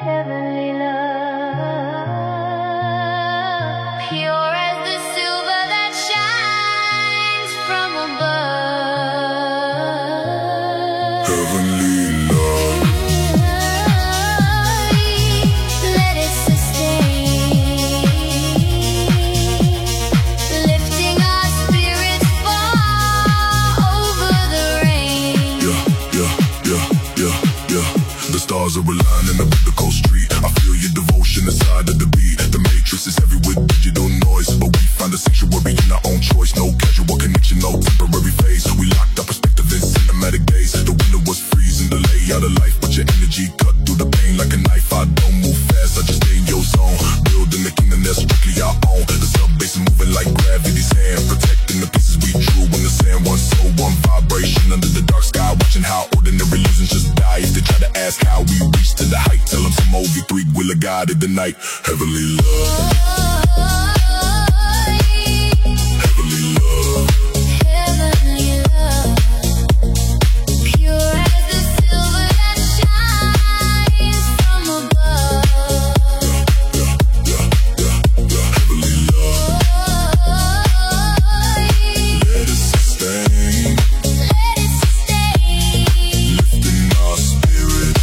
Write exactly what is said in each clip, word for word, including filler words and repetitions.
heavenly love, pure as the silver that shines from above. Heavenly love, let it sustain, lifting our spirits far over the rain. yeah, yeah, yeah, yeah, yeah. The stars are aligning up the cold street. I feel your devotion inside of the beat. The matrix is heavy with digital noise, but we find a sanctuary in our own choice. No casual connection, no temporary phase. We locked our perspective in cinematic days. The winter was freezing, the layout of life, but your energy cut through the pain like a knife. I don't move fast, I just stay in your zone. Building the kingdom that's strictly our own. The sub-bass is moving like gravity's hand, protecting the pieces we drew in the sand. One soul, one vibration under the dark sky, watching how ordinary illusions just die. If they try to ask how we reach to the height, tell them some O V three will have guided the night. Heavenly love, heavenly love, Heavenly love, pure as the silver that shines from above. yeah, yeah, yeah. Heavenly love, let it sustain, Let it sustain, lifting our spirits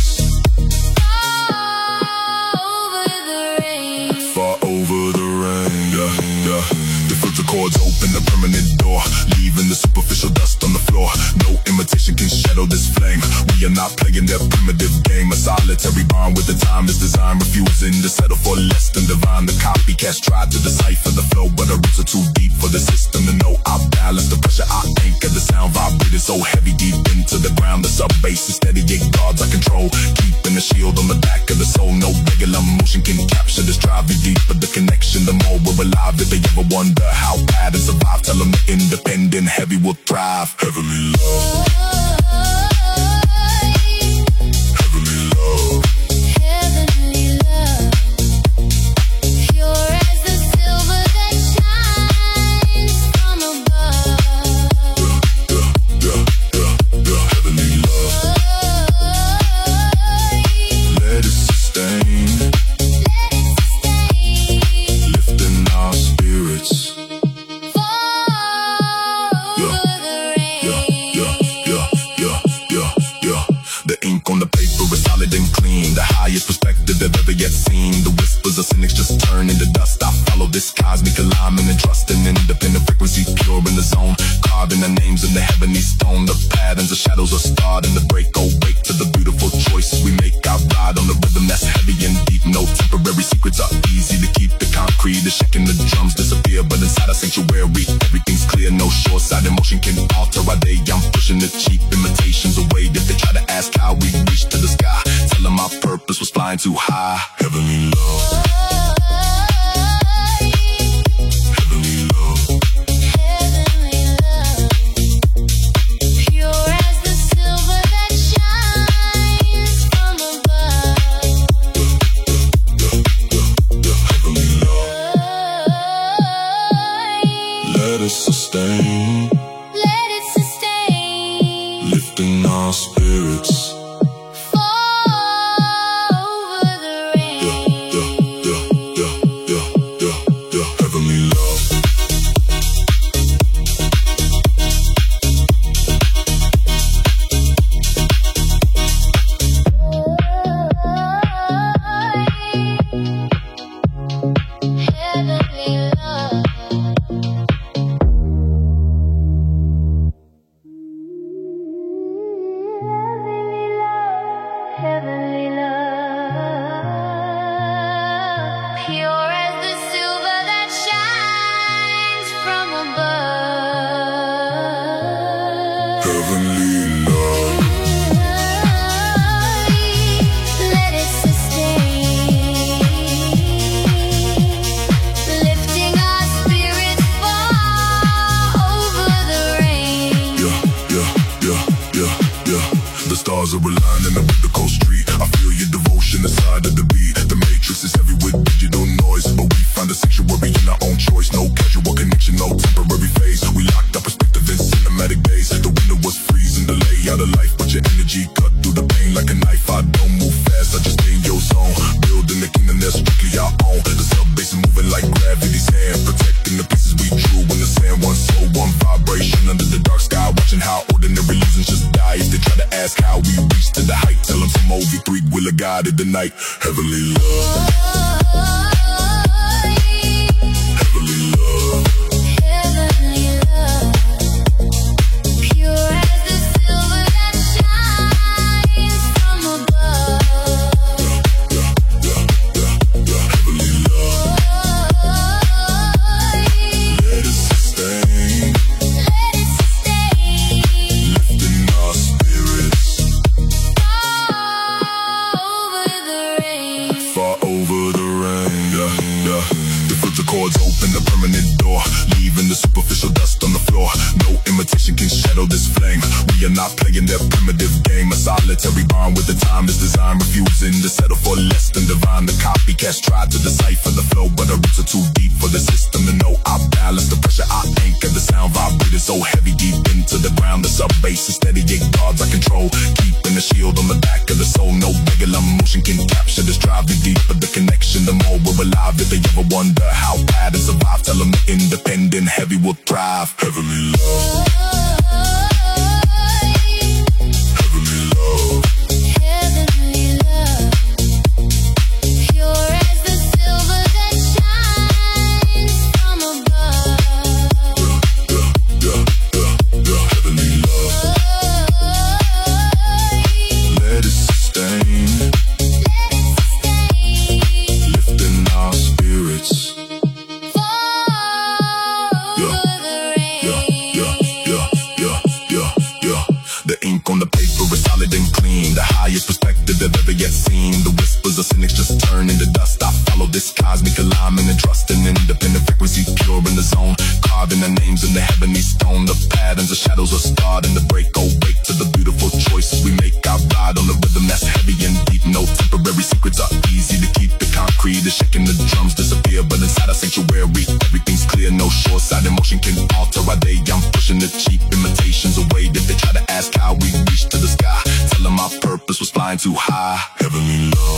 over the rain. far over the rain. Yeah, yeah. The filter cords open the permanent door, leaving the superficial dust on the floor. No imitation can shadow this flame. We are not playing their primitive game. A solitary bond with the time is designed, refusing to settle for less than divine. The copycats tried to decipher the flow, but our roots are too deep for the system to know. I balance the pressure, I anchor the sound, vibrating so heavy deep into the ground. The sub bass is steady, eight guards I control, keeping the shield on the back of the soul. No regular motion can capture this drive. The deeper the connection, the more we're alive. If they ever wonder how patterns survive, tell them the independent heavy will thrive. Heavenly love, heavenly love, Heavenly love, pure as the silver that shines from above. yeah, yeah, yeah, yeah. Heavenly love, let it sustain, Let it sustain, lifting our spirits. over the rain. Yeah, yeah, yeah, yeah, yeah, yeah. The ink on the paper is solid and clean. The highest perspective they've ever yet seen. The whispers of cynics just turn into dust. I follow this cosmic alignment and trust in independent frequencies, pure in the zone. Carving the names in the heavenly stone. The patterns of shadows are starting to break. Awake to the beautiful choices we make. I ride on the rhythm that's heavy and deep. No temporary secrets are easy to keep. The concrete is shaking, the drums disappear, but inside a sanctuary, everything's clear. No short-side emotion can alter our day. I'm pushing the cheap imitations away. If they try to ask how we reached to the sky, tell them our purpose was flying too high. Heavenly love, heavenly love, Heavenly love, pure as the silver that shines from above. yeah, yeah, yeah. Heavenly love, let it sustain, Let it sustain, lifting our spirits. over the rain. Yeah, yeah, yeah, yeah, yeah, yeah, yeah. Heavenly love, Heavenly love. Heavenly love, pure as the silver that shines from above. heavenly love, Let it sustain, lifting our spirits far over the rain. yeah, yeah, yeah, yeah, yeah. The stars are aligning up with the cold street. I feel your devotion inside of the beat. The matrix is heavy with digital noise, but we find a sanctuary in our own choice. No casual connection, no temporary phase. We locked our perspective in cinematic days. The winter was freezing, the layout of life, but your energy cut through the pain like a knife. I don't move fast, I just stay in your zone. just die if they try to ask how we reached to the height. Tell them some O V three will have guided the night. Heavenly love, heavenly love, Heavenly love, pure as the silver that shines from above. heavenly love. Let it sustain, Let it sustain lifting our spirits over the rain. far over the rain. Yeah, yeah. The filter cords open the permanent door, leaving the superficial dust on the floor. No imitation can shadow this flame. We are not playing their primitive game. A solitary bond with the time is designed, refusing to settle for less than divine. The copycats tried to decipher the flow, but our roots are too deep for the system to know. I balance the pressure, I anchor the sound, vibrating so heavy deep into the ground. The sub bass is steady, eight guards I control, keeping the shield on the back of the soul. No regular motion can capture this drive. The deeper the connection, the more we're alive. If they ever wonder how patterns survive, tell them the independent heavy will thrive. Heavenly love, heavenly love, Heavenly love, pure as the silver that shines from above. yeah, yeah, yeah, yeah. Heavenly love, let it sustain, Let it sustain lifting our spirits. over the rain. Yeah, yeah, yeah, yeah, yeah, yeah. The ink on the paper is solid and clean, the highest perspective they've ever yet seen. The whispers of cynics just turn into dust. I follow this cosmic alignment and trust in independent frequency, pure in the zone, carving the names in the heavenly stone. The patterns of shadows are starting to break. Awake to the beautiful choices we make. I ride on the rhythm that's heavy and deep. No temporary secrets are easy to keep. The concrete is shaking, the drums disappear, but inside our sanctuary everything's clear. No short-side emotion can alter our day. I'm pushing the cheap imitations away. If they try to ask how we reached to the sky, tell them our purpose was flying too high. Heavenly love,